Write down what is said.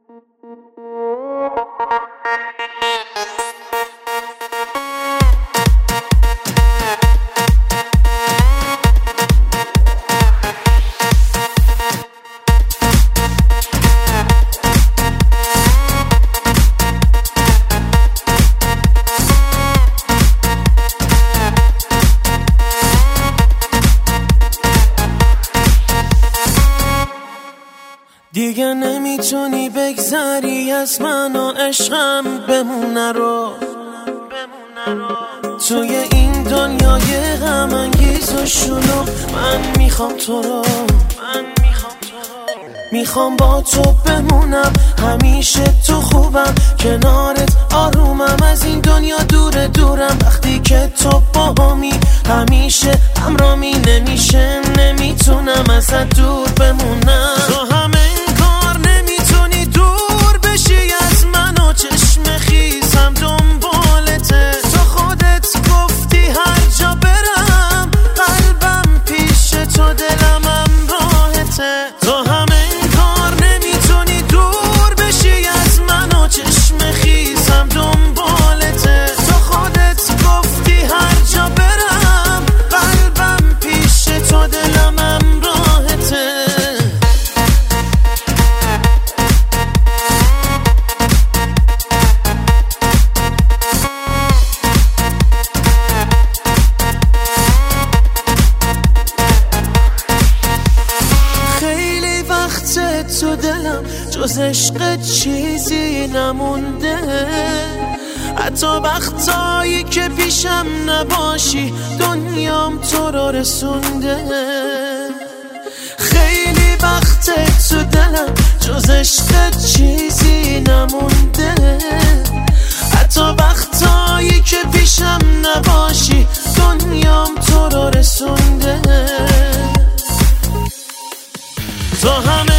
دیگه نمیتونی بگذری از من و عشقم بمونه رو توی این دنیای غم انگیز و شلوغ. من میخوام تو رو، میخوام با تو بمونم همیشه. تو خوبم کنارت آرومم، از این دنیا دور دورم. وقتی که تو باهامی همیشه همرامی، نمیشه نمیتونم ازت دور بمونم. تو همه کار نمیتونی دور بشی از من و چشم خیزم دنبالته. تو خودت گفتی هر جا برم قلبم پیش تو، دلم همراهته. تو همه کار نمیتونی دور بشی از من و چشم خیزم دنبالته. تو خودت گفتی هر جا برم قلبم پیش تو، دلم همراهته. تو دلم جز عشق چیزی نمونده، حتی وقتایی که پیشم نباشی دنیام تو رو رسونده. خیلی وقت تو دلم جز عشق چیزی نمونده، حتی وقتایی که پیشم نباشی دنیام تو رو رسونده. تو همه